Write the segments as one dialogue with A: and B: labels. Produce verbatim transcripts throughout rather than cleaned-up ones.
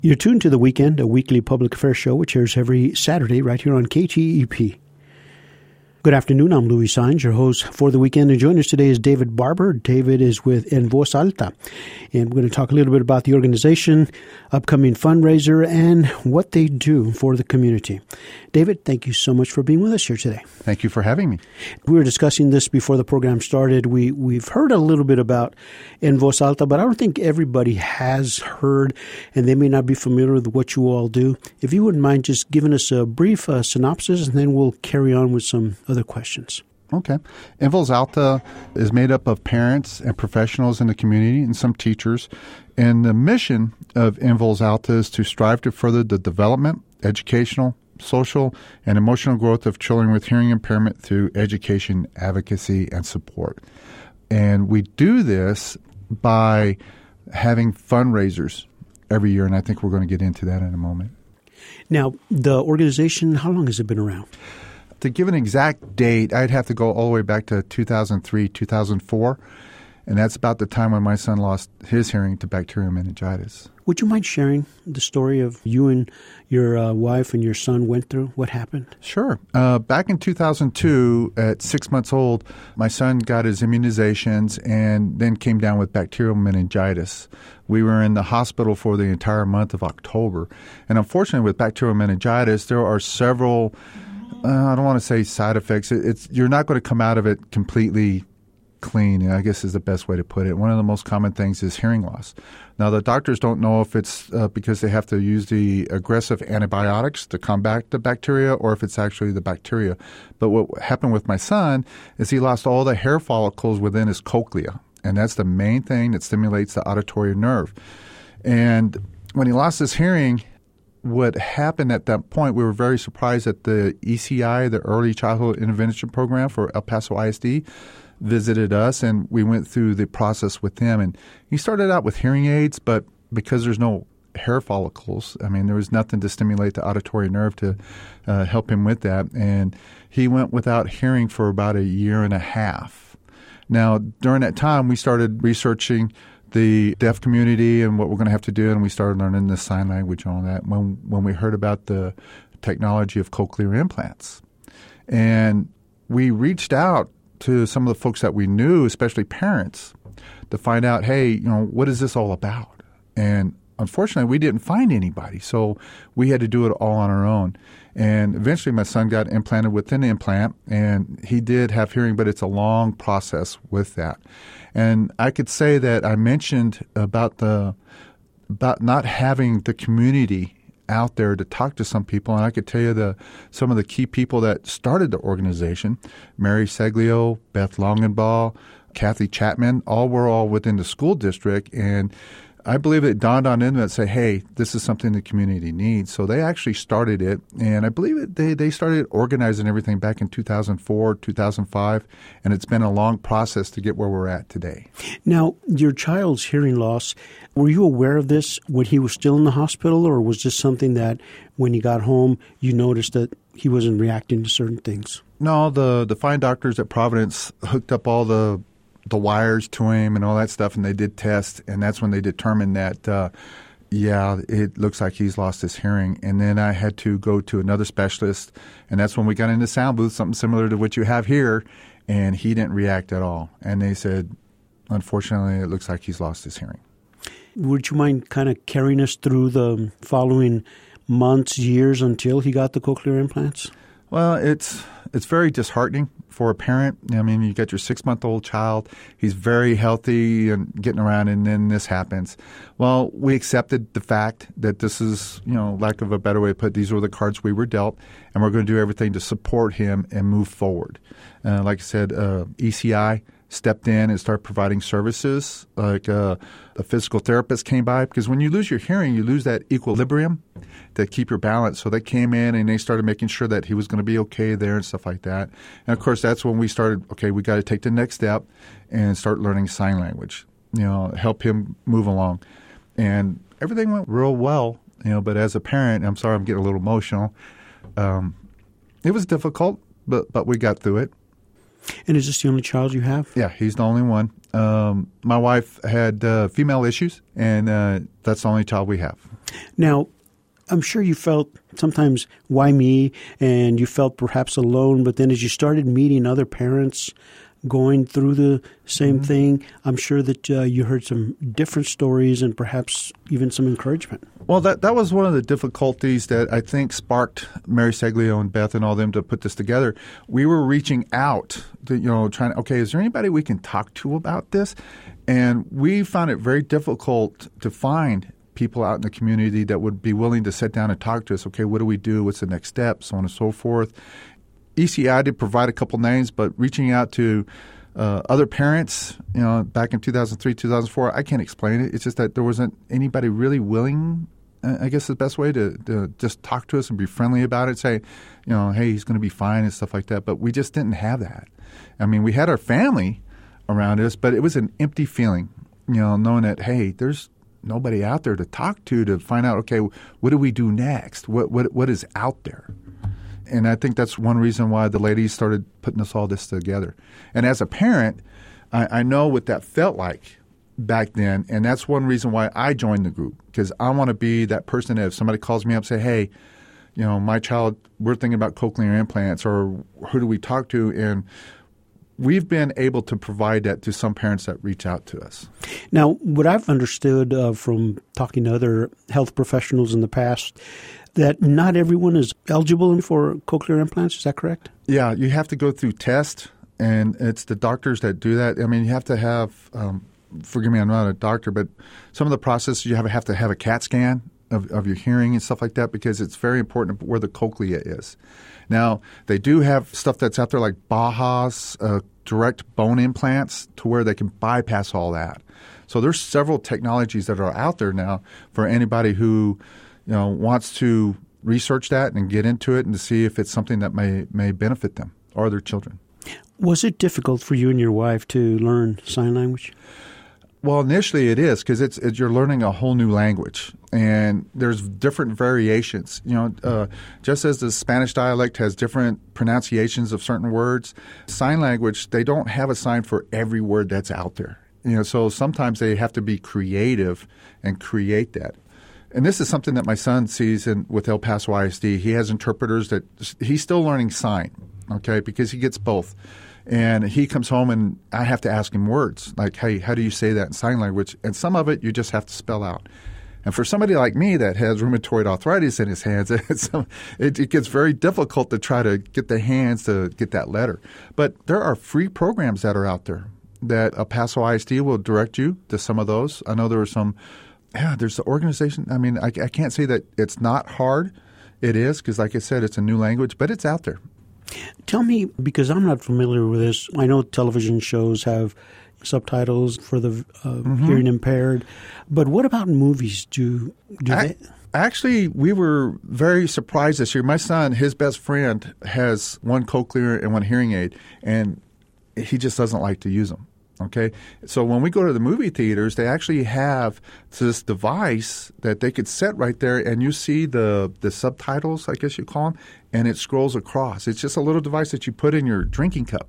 A: You're tuned to The Weekend, a weekly public affairs show which airs every Saturday right here on K T E P. Good afternoon. I'm Louis Saenz, your host for The Weekend, and joining us today is David Barber. David is with En Voz Alta, and we're going to talk a little bit about the organization, upcoming fundraiser, and what they do for the community. David, thank you so much for being with us here today.
B: Thank you for having me.
A: We were discussing this before the program started. We, we've heard a little bit about En Voz Alta, but I don't think everybody has heard, and they may not be familiar with what you all do. If you wouldn't mind just giving us a brief uh, synopsis, and then we'll carry on with some other questions.
B: Okay. En Voz Alta is made up of parents and professionals in the community and some teachers. And the mission of En Voz Alta is to strive to further the development, educational, social, and emotional growth of children with hearing impairment through education, advocacy, and support. And we do this by having fundraisers every year, and I think we're going to get into that in a moment.
A: Now, the organization, how long has it been around?
B: To give an exact date, I'd have to go all the way back to two thousand three, two thousand four, and that's about the time when my son lost his hearing to bacterial meningitis.
A: Would you mind sharing the story of you and your uh, wife and your son went through? What happened?
B: Sure. Uh, back in two thousand two, at six months old, my son got his immunizations and then came down with bacterial meningitis. We were in the hospital for the entire month of October. And unfortunately, with bacterial meningitis, there are several Uh, I don't want to say side effects. It, it's you're not going to come out of it completely clean, I guess is the best way to put it. One of the most common things is hearing loss. Now, the doctors don't know if it's uh, because they have to use the aggressive antibiotics to combat the bacteria or if it's actually the bacteria. But what happened with my son is he lost all the hair follicles within his cochlea, and that's the main thing that stimulates the auditory nerve. And when he lost his hearing, what happened at that point, we were very surprised that the E C I, the Early Childhood Intervention Program for El Paso I S D, visited us, and we went through the process with him. And he started out with hearing aids, but because there's no hair follicles, I mean, there was nothing to stimulate the auditory nerve to uh, help him with that. And he went without hearing for about a year and a half. Now, during that time, we started researching the deaf community and what we're going to have to do, and we started learning the sign language and all that when when we heard about the technology of cochlear implants. And we reached out to some of the folks that we knew, especially parents, to find out, hey, you know, what is this all about? And unfortunately, we didn't find anybody, so we had to do it all on our own. And eventually my son got implanted with an implant, and he did have hearing, but it's a long process with that. And I could say that I mentioned about the about not having the community out there to talk to some people, and I could tell you the some of the key people that started the organization: Mary Seglio, Beth Longenbaugh, Kathy Chapman, all were all within the school district, and I believe it dawned on them that say, hey, this is something the community needs. So they actually started it, and I believe it, they, they started organizing everything back in two thousand four, two thousand five, and it's been a long process to get where we're at today.
A: Now, your child's hearing loss, were you aware of this when he was still in the hospital, or was this something that when he got home you noticed that he wasn't reacting to certain things?
B: No, the, the fine doctors at Providence hooked up all the the wires to him and all that stuff, and they did tests, and that's when they determined that, uh, yeah, it looks like he's lost his hearing. And then I had to go to another specialist, and that's when we got into sound booth, something similar to what you have here, and he didn't react at all. And they said, unfortunately, it looks like he's lost his hearing.
A: Would you mind kind of carrying us through the following months, years until he got the cochlear implants?
B: Well, it's it's very disheartening for a parent. I mean, you got your six-month-old child. He's very healthy and getting around, and then this happens. Well, we accepted the fact that this is, you know, lack of a better way to put it, these were the cards we were dealt, and we're going to do everything to support him and move forward. Uh, like I said, uh, E C I stepped in and started providing services. Like uh, a physical therapist came by, because when you lose your hearing, you lose that equilibrium to keep your balance. So they came in and they started making sure that he was going to be okay there and stuff like that. And, of course, that's when we started, okay, we got to take the next step and start learning sign language, you know, help him move along. And everything went real well, you know, but as a parent, I'm sorry I'm getting a little emotional. Um, it was difficult, but but we got through it.
A: And is this the only child you have?
B: Yeah, he's the only one. Um, my wife had uh, female issues, and uh, that's the only child we have.
A: Now, I'm sure you felt sometimes, why me? And you felt perhaps alone. But then as you started meeting other parents going through the same mm-hmm. thing, I'm sure that uh, you heard some different stories and perhaps even some encouragement.
B: Well, that that was one of the difficulties that I think sparked Mary Seglio and Beth and all them to put this together. We were reaching out, to, you know, trying, okay, is there anybody we can talk to about this? And we found it very difficult to find people out in the community that would be willing to sit down and talk to us. Okay, what do we do? What's the next step? So on and so forth. E C I did provide a couple names, but reaching out to uh, other parents, you know, back in two thousand three, two thousand four, I can't explain it. It's just that there wasn't anybody really willing, uh, I guess the best way to, to just talk to us and be friendly about it, say, you know, hey, he's going to be fine and stuff like that. But we just didn't have that. I mean, we had our family around us, but it was an empty feeling, you know, knowing that, hey, there's nobody out there to talk to to find out, okay, what do we do next? What what what is out there? And I think that's one reason why the ladies started putting us all this together. And as a parent, I, I know what that felt like back then, and that's one reason why I joined the group, because I want to be that person that if somebody calls me up and say, hey, you know, my child, we're thinking about cochlear implants, or who do we talk to? And we've been able to provide that to some parents that reach out to us.
A: Now, what I've understood uh, from talking to other health professionals in the past, that not everyone is eligible for cochlear implants. Is that correct?
B: Yeah, you have to go through tests, and it's the doctors that do that. I mean, you have to have, um, forgive me, I'm not a doctor, but some of the processes you have, have to have a CAT scan of, of your hearing and stuff like that, because it's very important where the cochlea is. Now, they do have stuff that's out there like Baha's, uh, direct bone implants, to where they can bypass all that. So there's several technologies that are out there now for anybody who, you know, wants to research that and get into it and to see if it's something that may may benefit them or their children.
A: Was it difficult for you and your wife to learn sign language?
B: Well, initially it is, because it's, it's you're learning a whole new language, and there's different variations. You know, uh, just as the Spanish dialect has different pronunciations of certain words, sign language, they don't have a sign for every word that's out there. You know, so sometimes they have to be creative and create that. And this is something that my son sees in, with El Paso I S D. He has interpreters that he's still learning sign, okay, because he gets both. And he comes home and I have to ask him words like, hey, how do you say that in sign language? And some of it you just have to spell out. And for somebody like me that has rheumatoid arthritis in his hands, it's, it, it gets very difficult to try to get the hands to get that letter. But there are free programs that are out there that El Paso I S D will direct you to some of those. I know there are some. Yeah, there's the organization. I mean, I, I can't say that it's not hard. It is, because like I said, it's a new language, but it's out there.
A: Tell me, because I'm not familiar with this, I know television shows have subtitles for the uh, mm-hmm. hearing impaired, but what about movies? Do, do
B: I,
A: they?
B: Actually, we were very surprised this year. My son, his best friend, has one cochlear and one hearing aid, and he just doesn't like to use them. Okay, so when we go to the movie theaters, they actually have this device that they could set right there, and you see the the subtitles, I guess you call them, and it scrolls across. It's just a little device that you put in your drinking cup,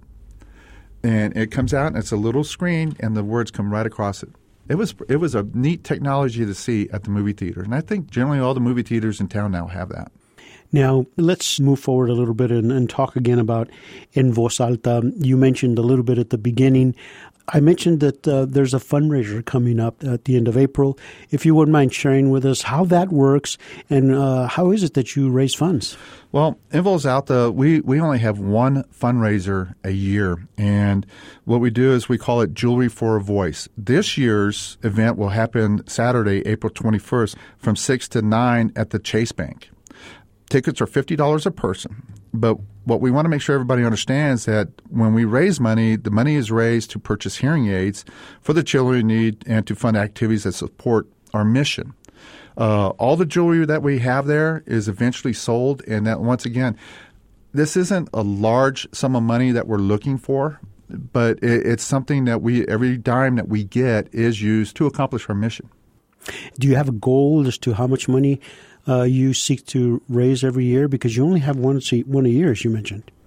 B: and it comes out, and it's a little screen, and the words come right across it. It was it was a neat technology to see at the movie theater, and I think generally all the movie theaters in town now have that.
A: Now, let's move forward a little bit and, and talk again about En Voz Alta. You mentioned a little bit at the beginning. I mentioned that uh, there's a fundraiser coming up at the end of April. If you wouldn't mind sharing with us how that works and uh, how is it that you raise funds?
B: Well, En Voz Alta, we, we only have one fundraiser a year, and what we do is we call it Jewelry for a Voice. This year's event will happen Saturday, April twenty-first, from six to nine at the Chase Bank. Tickets are fifty dollars a person, but what we want to make sure everybody understands that when we raise money, the money is raised to purchase hearing aids for the children in need and to fund activities that support our mission. Uh, all the jewelry that we have there is eventually sold, and that once again, this isn't a large sum of money that we're looking for, but it, it's something that we every dime that we get is used to accomplish our mission.
A: Do you have a goal as to how much money uh, you seek to raise every year? Because you only have one, one a year, as you mentioned.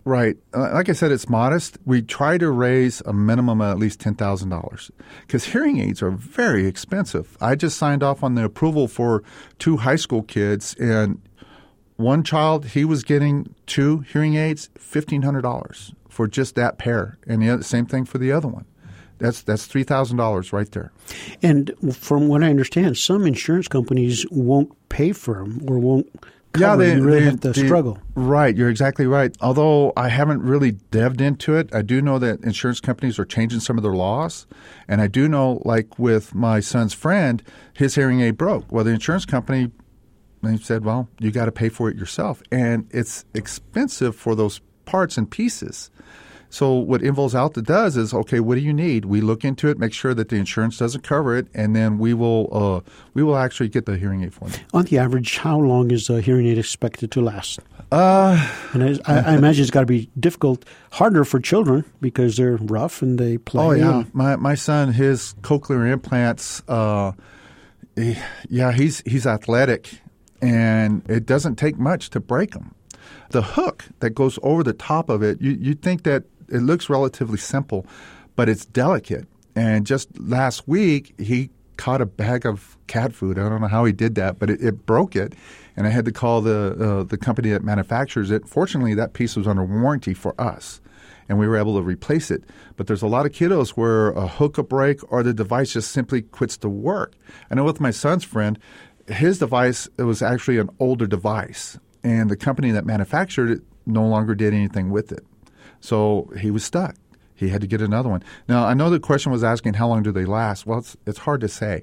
B: Right. Uh, like I said, it's modest. We try to raise a minimum of at least ten thousand dollars because hearing aids are very expensive. I just signed off on the approval for two high school kids, and one child, he was getting two hearing aids, fifteen hundred dollars for just that pair, and the other, same thing for the other one. That's that's three thousand dollars right there. And
A: from what I understand, some insurance companies won't pay for them or won't cover
B: yeah, they,
A: them. You really
B: they,
A: have to
B: they,
A: struggle.
B: Right, you're exactly right. Although I haven't really delved into it, I do know that insurance companies are changing some of their laws. And I do know, like with my son's friend, his hearing aid broke. Well, the insurance company, they said, well, you got to pay for it yourself. And it's expensive for those parts and pieces. So what Invoz Alta does is, okay, what do you need? We look into it, make sure that the insurance doesn't cover it, and then we will uh, we will actually get the hearing aid for them.
A: On the average, how long is a hearing aid expected to last?
B: Uh,
A: and I, I imagine it's got to be difficult, harder for children because they're rough and they play.
B: Oh, yeah. My my son, his cochlear implants, uh, he, yeah, he's he's athletic, and it doesn't take much to break them. The hook that goes over the top of it, you you think that it looks relatively simple, but it's delicate. And just last week, he caught a bag of cat food. I don't know how he did that, but it, it broke it. And I had to call the uh, the company that manufactures it. Fortunately, that piece was under warranty for us, and we were able to replace it. But there's a lot of kiddos where a hook will break or the device just simply quits to work. I know with my son's friend, his device, it was actually an older device, and the company that manufactured it no longer did anything with it. So he was stuck. He had to get another one. Now, I know the question was asking how long do they last. Well, it's, it's hard to say.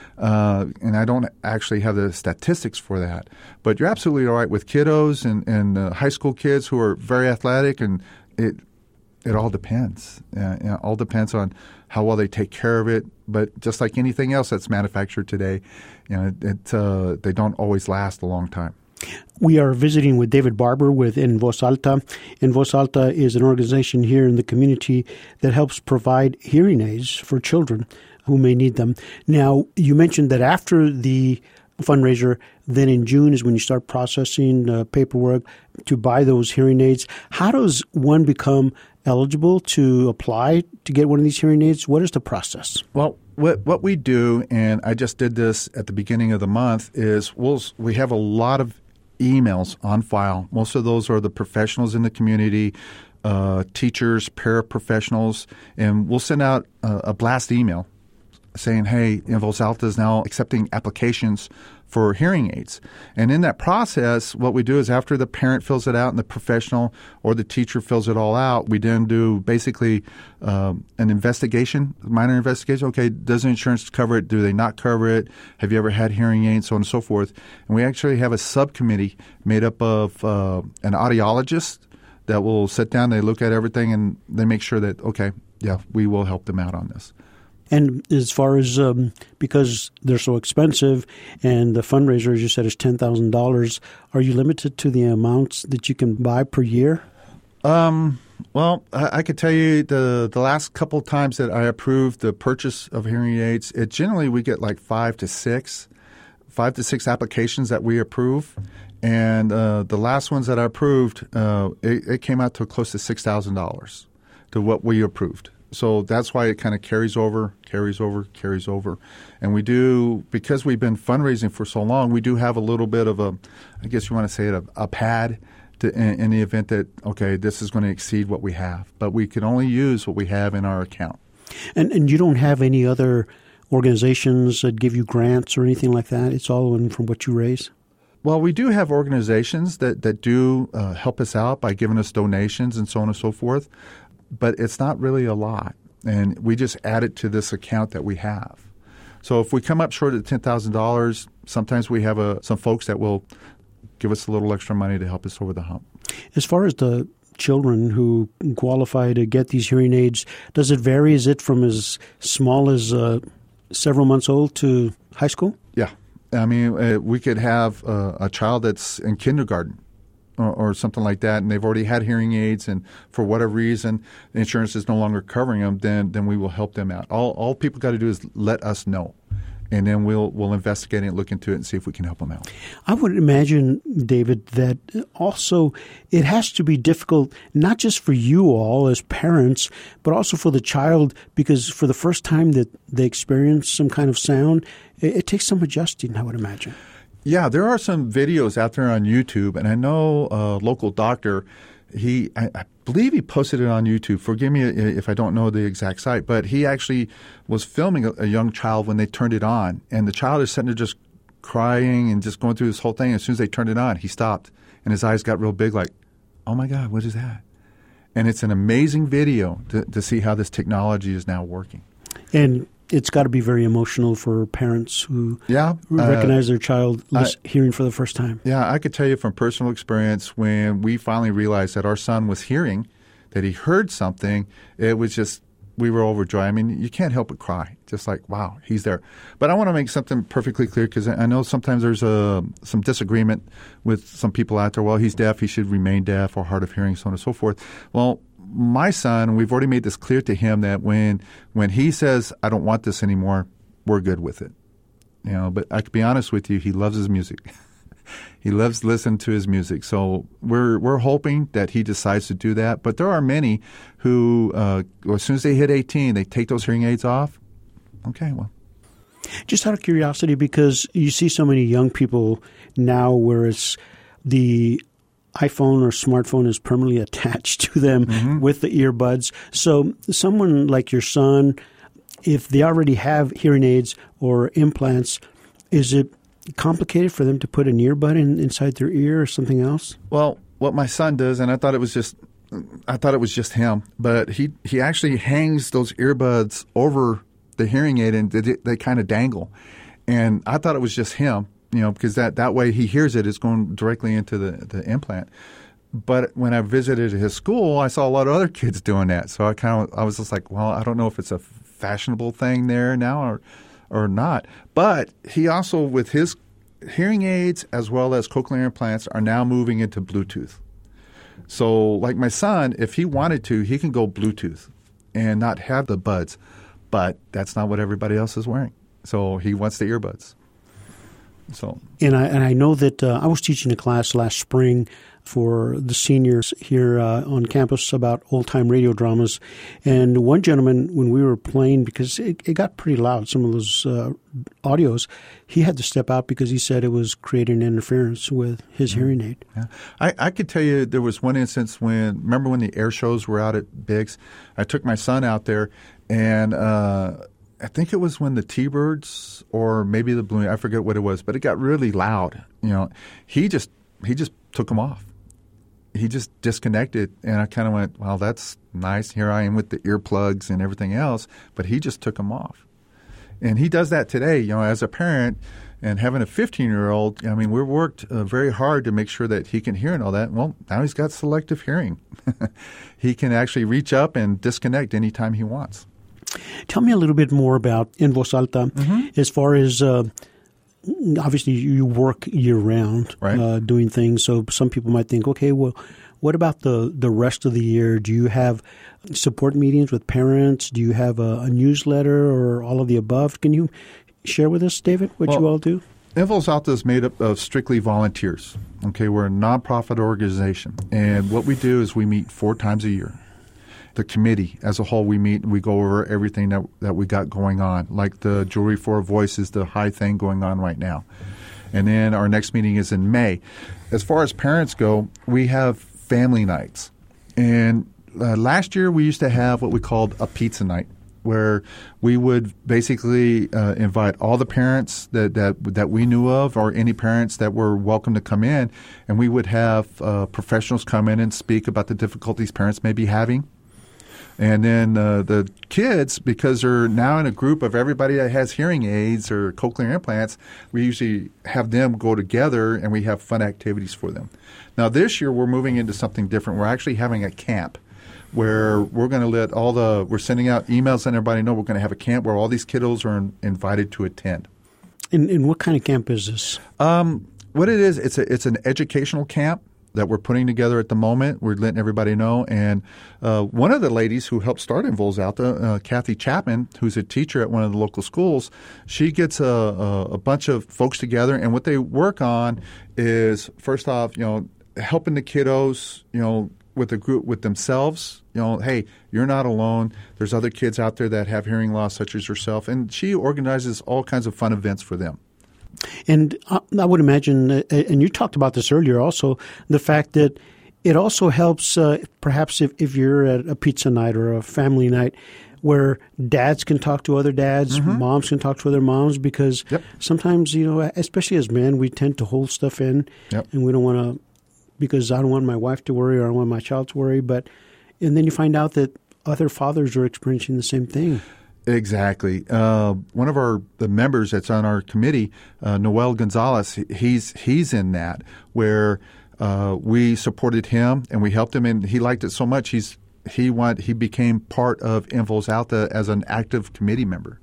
B: Uh, and I don't actually have the statistics for that. But you're absolutely all right with kiddos and, and uh, high school kids who are very athletic, and it it all depends. Uh, it all depends on how well they take care of it. But just like anything else that's manufactured today, you know, it, it, uh, they don't always last a long time.
A: We are visiting with David Barber with Invoz Alta. Invoz Alta is an organization here in the community that helps provide hearing aids for children who may need them. Now, you mentioned that after the fundraiser, then in June is when you start processing uh, paperwork to buy those hearing aids. How does one become eligible to apply to get one of these hearing aids? What is the process?
B: Well, what what we do, and I just did this at the beginning of the month, is we'll, we have a lot of emails on file. Most of those are the professionals in the community, uh, teachers, paraprofessionals, and we'll send out a, a blast email saying, hey, Invoz Alta is now accepting applications for hearing aids. And in that process, what we do is after the parent fills it out and the professional or the teacher fills it all out, we then do basically um, an investigation, minor investigation. Okay, does the insurance cover it? Do they not cover it? Have you ever had hearing aids? So on and so forth. And we actually have a subcommittee made up of uh, an audiologist that will sit down, they look at everything, and they make sure that, okay, yeah, we will help them out on this.
A: And as far as um, because they're so expensive and the fundraiser, as you said, is ten thousand dollars, are you limited to the amounts that you can buy per year?
B: Um, well, I, I could tell you the the last couple of times that I approved the purchase of hearing aids, it generally we get like five to six, five to six applications that we approve. And uh, the last ones that I approved, uh, it, it came out to close to six thousand dollars to what we approved. So that's why it kind of carries over, carries over, carries over. And we do, because we've been fundraising for so long, we do have a little bit of a, I guess you want to say it, a, a pad to, in, in the event that, okay, this is going to exceed what we have. But we can only use what we have in our account.
A: And and you don't have any other organizations that give you grants or anything like that? It's all in from what you raise?
B: Well, we do have organizations that, that do uh, help us out by giving us donations and so on and so forth. But it's not really a lot, and we just add it to this account that we have. So if we come up short of ten thousand dollars, sometimes we have a, some folks that will give us a little extra money to help us over the hump.
A: As far as the children who qualify to get these hearing aids, does it vary? Is it from as small as uh, several months old to high school?
B: Yeah. I mean, uh, we could have uh, a child that's in kindergarten Or, or something like that, and they've already had hearing aids, and for whatever reason, the insurance is no longer covering them, then then we will help them out. All all people got to do is let us know, And then we'll we'll investigate it, look into it, and see if we can help them out.
A: I would imagine, David, that also it has to be difficult, not just for you all as parents, but also for the child, because for the first time that they experience some kind of sound, it, it takes some adjusting, I would imagine.
B: Yeah, there are some videos out there on YouTube, and I know a local doctor, he I, I believe he posted it on YouTube. Forgive me if I don't know the exact site, but he actually was filming a, a young child when they turned it on, and the child is sitting there just crying and just going through this whole thing. As soon as they turned it on, he stopped, and his eyes got real big like, oh, my God, what is that? And it's an amazing video to, to see how this technology is now working.
A: And it's got to be very emotional for parents who
B: yeah,
A: recognize
B: uh,
A: their child listen, I, hearing for the first time.
B: Yeah, I could tell you from personal experience, when we finally realized that our son was hearing, that he heard something, it was just, we were overjoyed. I mean, you can't help but cry, just like, wow, he's there. But I want to make something perfectly clear, because I know sometimes there's a, some disagreement with some people out there. Well, he's deaf, he should remain deaf, or hard of hearing, so on and so forth. Well, my son, we've already made this clear to him that when when he says, I don't want this anymore, we're good with it. You know, but I can be honest with you, he loves his music. He loves listening to his music. So we're we're hoping that he decides to do that. But there are many who, uh, as soon as they hit eighteen, they take those hearing aids off. Okay, well.
A: Just out of curiosity, because you see so many young people now where it's the iPhone or smartphone is permanently attached to them mm-hmm. with the earbuds. So someone like your son, if they already have hearing aids or implants, is it complicated for them to put an earbud in, inside their ear or something else?
B: Well, what my son does, and I thought it was just, I thought it was just him, but he he actually hangs those earbuds over the hearing aid, and they, they kind of dangle. And I thought it was just him, you know, because that, that way he hears it, it's going directly into the, the implant. But when I visited his school, I saw a lot of other kids doing that. So I kind of, I was just like, well, I don't know if it's a fashionable thing there now or or not. But he also, with his hearing aids as well as cochlear implants, are now moving into Bluetooth. So like my son, if he wanted to, he can go Bluetooth and not have the buds. But that's not what everybody else is wearing. So he wants the earbuds. So
A: and I and I know that uh, I was teaching a class last spring for the seniors here uh, on campus about old-time radio dramas. And one gentleman, when we were playing, because it, it got pretty loud, some of those uh, audios, he had to step out because he said it was creating interference with his mm-hmm. hearing aid.
B: Yeah. I, I could tell you there was one instance when, remember when the air shows were out at Biggs? I took my son out there, and uh, I think it was when the T-Birds or maybe the Blue, I forget what it was, but it got really loud. You know, he just he just took them off. He just disconnected, and I kind of went, well, that's nice. Here I am with the earplugs and everything else, but he just took them off. And he does that today, you know, as a parent and having a fifteen-year-old. I mean, we've worked uh, very hard to make sure that he can hear and all that. Well, now he's got selective hearing. He can actually reach up and disconnect anytime he wants.
A: Tell me a little bit more about En Voz Alta mm-hmm. as far as uh, obviously you work year-round
B: right.
A: uh, doing things. So some people might think, okay, well, what about the, the rest of the year? Do you have support meetings with parents? Do you have a, a newsletter or all of the above? Can you share with us, David, what
B: well,
A: you all do?
B: En Voz Alta is made up of strictly volunteers. Okay, we're a nonprofit organization. And what we do is we meet four times a year. The committee as a whole, we meet and we go over everything that that we got going on, like the Jewelry for a Voice is the high thing going on right now. And then our next meeting is in May. As far as parents go, we have family nights. And uh, last year we used to have what we called a pizza night, where we would basically uh, invite all the parents that, that that we knew of or any parents that were welcome to come in, and we would have uh, professionals come in and speak about the difficulties parents may be having. And then uh, the kids, because they're now in a group of everybody that has hearing aids or cochlear implants, we usually have them go together and we have fun activities for them. Now this year we're moving into something different. We're actually having a camp where we're going to let all the – we're sending out emails letting everybody know we're going to have a camp where all these kiddos are in, invited to attend.
A: And, and what kind of camp is this?
B: Um, what it is, it's a, it's an educational camp. that we're putting together at the moment. We're letting everybody know. And uh, one of the ladies who helped start in Vols Alta, uh, Kathy Chapman, who's a teacher at one of the local schools, she gets a, a, a bunch of folks together. And what they work on is, first off, you know, helping the kiddos, you know, with the group, with themselves. You know, hey, you're not alone. There's other kids out there that have hearing loss, such as yourself. And she organizes all kinds of fun events for them.
A: And I would imagine, uh, and you talked about this earlier also, the fact that it also helps uh, perhaps if, if you're at a pizza night or a family night where dads can talk to other dads, mm-hmm. moms can talk to other moms, because yep. sometimes, you know, especially as men, we tend to hold stuff in yep. and we don't want to, because I don't want my wife to worry or I don't want my child to worry. But and then you find out that other fathers are experiencing the same thing.
B: Exactly. Uh, one of our the members that's on our committee, uh, Noel Gonzalez, he's he's in that where uh, we supported him and we helped him, and he liked it so much he's he want he became part of in Vols Alta as an active committee member.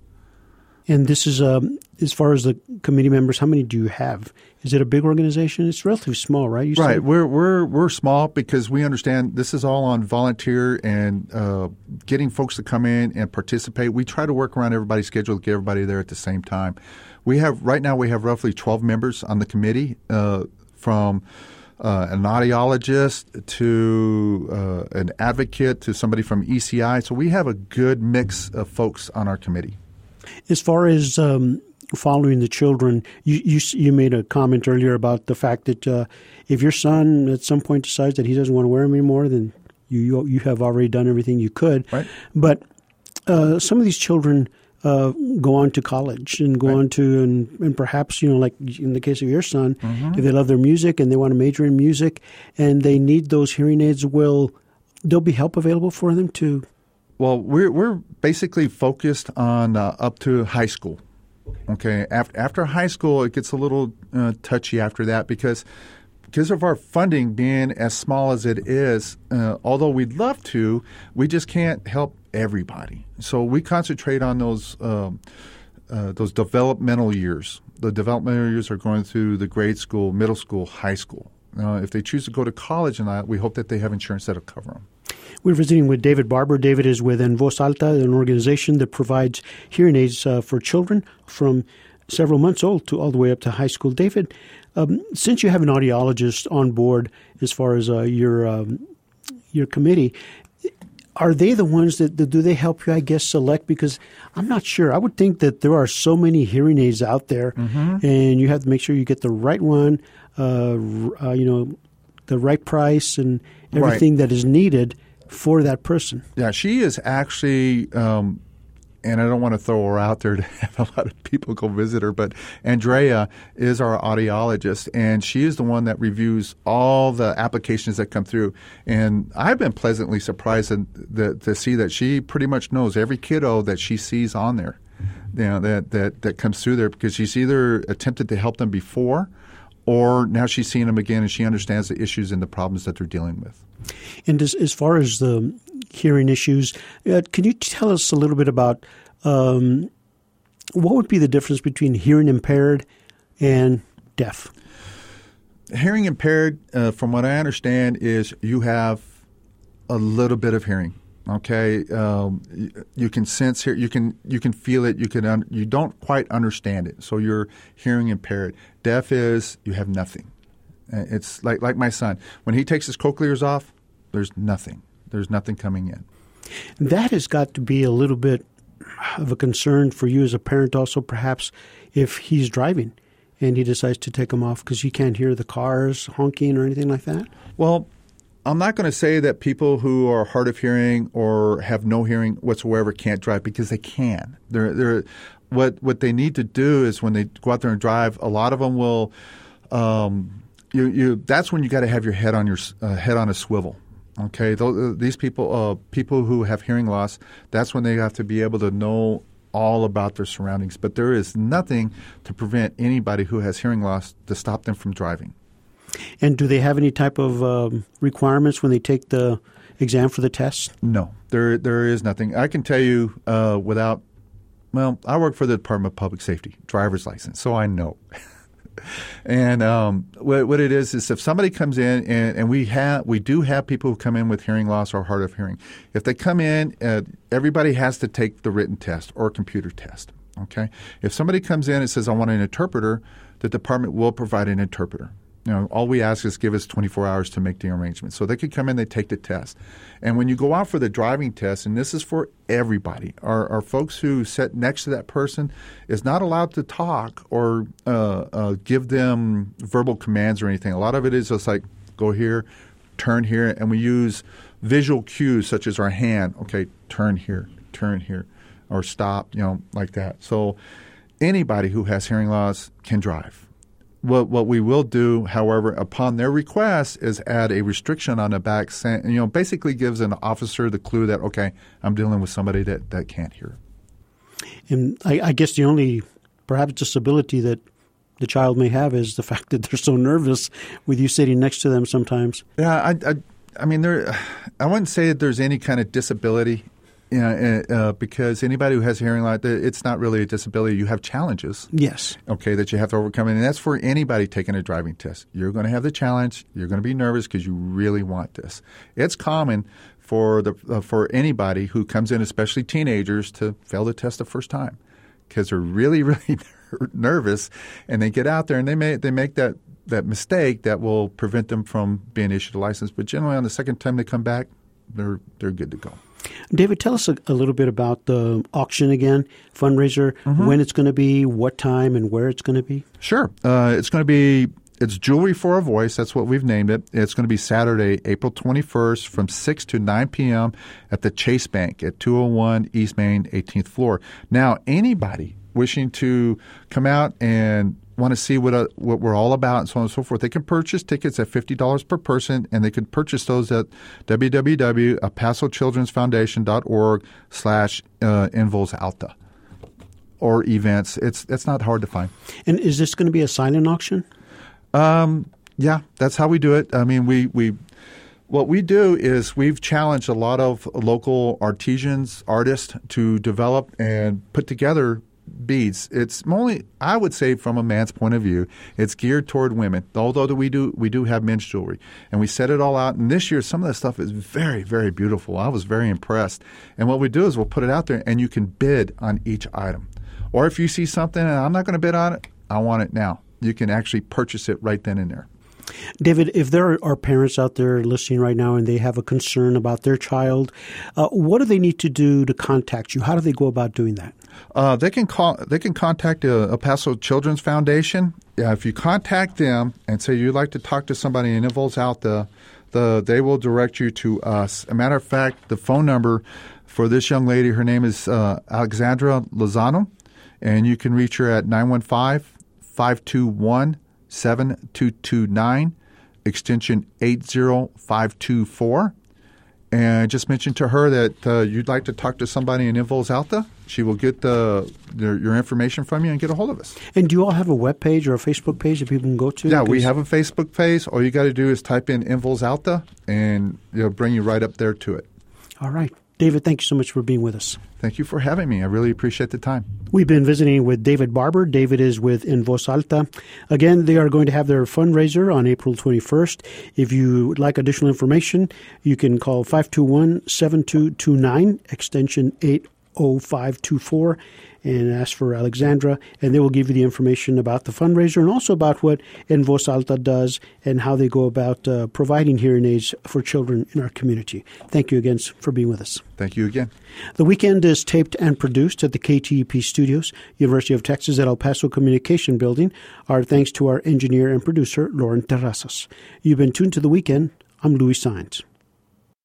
A: And this is um, as far as the committee members. How many do you have? Is it a big organization? It's relatively small, right? You
B: right.
A: Said?
B: We're we're we're small because we understand this is all on volunteer and uh, getting folks to come in and participate. We try to work around everybody's schedule to get everybody there at the same time. We have right now we have roughly twelve members on the committee, uh, from uh, an audiologist to uh, an advocate to somebody from E C I. So we have a good mix of folks on our committee.
A: As far as um, following the children, you, you you made a comment earlier about the fact that uh, if your son at some point decides that he doesn't want to wear them anymore, then you you, you have already done everything you could.
B: Right.
A: But uh, some of these children uh, go on to college and go right. on to, and, and perhaps, you know, like in the case of your son, mm-hmm. if they love their music and they want to major in music and they need those hearing aids, will there'll be help available for them to?
B: Well, we're we're basically focused on uh, up to high school. Okay, after after high school, it gets a little uh, touchy after that because because of our funding being as small as it is. Uh, although we'd love to, we just can't help everybody. So we concentrate on those um, uh, those developmental years. The developmental years are going through the grade school, middle school, high school. Uh, if they choose to go to college and that, we hope that they have insurance that'll cover them.
A: We're visiting with David Barber. David is with En Voz Alta, an organization that provides hearing aids uh, for children from several months old to all the way up to high school. David, um, since you have an audiologist on board as far as uh, your um, your committee, are they the ones that, that do they help you, I guess, select? Because I'm not sure. I would think that there are so many hearing aids out there, mm-hmm. and you have to make sure you get the right one, uh, uh, you know, the right price and everything right. that is needed for that person.
B: Yeah, she is actually, um, and I don't want to throw her out there to have a lot of people go visit her, but Andrea is our audiologist, and she is the one that reviews all the applications that come through. And I've been pleasantly surprised in the, to see that she pretty much knows every kiddo that she sees on there, you know, that, that, that comes through there, because she's either attempted to help them before or now she's seeing them again and she understands the issues and the problems that they're dealing with.
A: And as, as far as the hearing issues, uh, can you tell us a little bit about um, what would be the difference between hearing impaired and deaf?
B: Hearing impaired, uh, from what I understand, is you have a little bit of hearing. Okay, um, you, you can sense here, you can you can feel it, you can un, you don't quite understand it. So you're hearing impaired. Deaf is you have nothing. It's like like my son. When he takes his cochlears off, there's nothing. There's nothing coming in.
A: That has got to be a little bit of a concern for you as a parent also, perhaps, if he's driving and he decides to take them off because he can't hear the cars honking or anything like that?
B: Well, I'm not going to say that people who are hard of hearing or have no hearing whatsoever can't drive, because they can. They're, they're, what what they need to do is when they go out there and drive, a lot of them will um, – You, you, that's when you got to have your head on your uh, head on a swivel. Okay, Those, these people, uh, people who have hearing loss, that's when they have to be able to know all about their surroundings. But there is nothing to prevent anybody who has hearing loss to stop them from driving.
A: And do they have any type of um, requirements when they take the exam for the test?
B: No, there there is nothing. I can tell you uh, without. Well, I work for the Department of Public Safety, driver's license, so I know. And um, what, what it is is if somebody comes in, and, and we have we do have people who come in with hearing loss or hard of hearing. If they come in, uh, everybody has to take the written test or computer test. Okay. If somebody comes in and says, I want an interpreter, the department will provide an interpreter. You know, all we ask is give us twenty-four hours to make the arrangement. So they could come in, they take the test. And when you go out for the driving test, and this is for everybody, our, our folks who sit next to that person is not allowed to talk or uh, uh, give them verbal commands or anything. A lot of it is just like, go here, turn here, and we use visual cues such as our hand. Okay, turn here, turn here, or stop, you know, like that. So anybody who has hearing loss can drive. What what we will do, however, upon their request, is add a restriction on the back, saying, you know, basically gives an officer the clue that, okay, I'm dealing with somebody that, that can't hear.
A: And I, I guess the only perhaps disability that the child may have is the fact that they're so nervous with you sitting next to them sometimes.
B: Yeah, I, I, I mean, there, I wouldn't say that there's any kind of disability. Yeah, uh, because anybody who has hearing loss, it's not really a disability. You have challenges.
A: Yes. Okay,
B: that you have to overcome. And that's for anybody taking a driving test. You're going to have the challenge. You're going to be nervous because you really want this. It's common for the uh, for anybody who comes in, especially teenagers, to fail the test the first time because they're really, really nervous. And they get out there and they make, they make that, that mistake that will prevent them from being issued a license. But generally on the second time they come back, they're they're good to go.
A: David, tell us a, a little bit about the auction again, fundraiser, mm-hmm. when it's going to be, what time, and where it's going to be.
B: Sure. Uh, it's going to be – it's Jewelry for a Voice. That's what we've named it. It's going to be Saturday, April twenty-first from six to nine p.m. at the Chase Bank at two oh one East Main, eighteenth floor. Now, anybody wishing to come out and – want to see what uh, what we're all about and so on and so forth, they can purchase tickets at fifty dollars per person, and they can purchase those at www dot el paso children's foundation dot org slash Invols Alta or events. It's it's not hard to find.
A: And is this going to be a silent auction?
B: Um, yeah, that's how we do it. I mean, we we what we do is we've challenged a lot of local artisans, artists to develop and put together beads. It's only, I would say, from a man's point of view, it's geared toward women. Although we do we do have men's jewelry, and we set it all out. And this year, some of that stuff is very, very beautiful. I was very impressed. And what we do is we'll put it out there, and you can bid on each item. Or if you see something and I'm not going to bid on it, I want it now. You can actually purchase it right then and there.
A: David, if there are parents out there listening right now and they have a concern about their child, uh, what do they need to do to contact you? How do they go about doing that?
B: Uh, they can call. They can contact uh, El Paso Children's Foundation. Uh, if you contact them and say you'd like to talk to somebody in Invols Alta, the they will direct you to us. As a matter of fact, the phone number for this young lady, her name is uh, Alexandra Lozano, and you can reach her at nine one five, five two one, seven two two nine, extension eight zero five two four. And just mention to her that uh, you'd like to talk to somebody in Invols Alta. She will get the, the your information from you and get a hold of us.
A: And do you all have a web page or a Facebook page that people can go to?
B: Yeah, we have a Facebook page. All you got to do is type in Invols Alta, and it'll bring you right up there to it.
A: All right. David, thank you so much for being with us.
B: Thank you for having me. I really appreciate the time.
A: We've been visiting with David Barber. David is with Invols Alta. Again, they are going to have their fundraiser on April twenty-first. If you would like additional information, you can call five two one, seven two two nine, extension eight oh five two four, and ask for Alexandra, and they will give you the information about the fundraiser and also about what Invols Alta does and how they go about uh, providing hearing aids for children in our community. Thank you again for being with us.
B: Thank you again.
A: The Weekend is taped and produced at the K T E P studios, University of Texas at El Paso Communication Building. Our thanks to our engineer and producer, Lauren Terrazas. You've been tuned to The Weekend. I'm Louis Saenz.